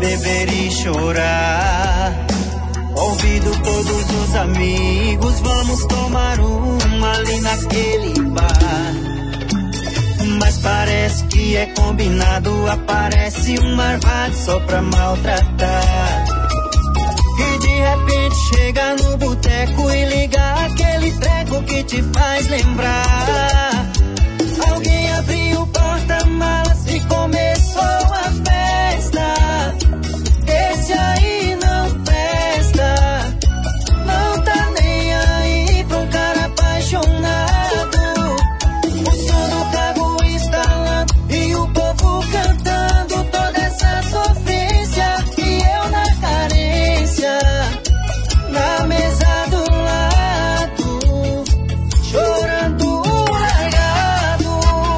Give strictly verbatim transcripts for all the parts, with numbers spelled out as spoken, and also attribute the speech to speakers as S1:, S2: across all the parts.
S1: beber e chorar. Convido todos os amigos, vamos tomar uma ali naquele bar. Mas parece que é combinado, aparece um marvado só pra maltratar. E de repente chega no boteco e liga aquele treco que te faz lembrar. Alguém abriu o porta-malas e começou a festa. Esse aí não presta, não tá nem aí pra um cara apaixonado. O som do carro estalando e o povo cantando toda essa sofrência. E eu na carência, na mesa do lado, chorando largado.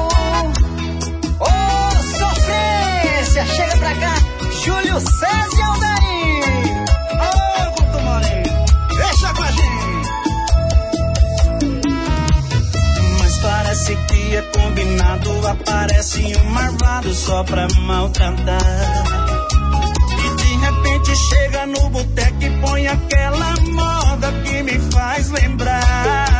S1: Ô, sofrência, chega pra cá, Júlio César e Aldair. Ô, Guto Moreira, deixa com a gente. Mas parece que é combinado, aparece um marvado só pra maltratar. E de repente chega no boteco e põe aquela moda que me faz lembrar.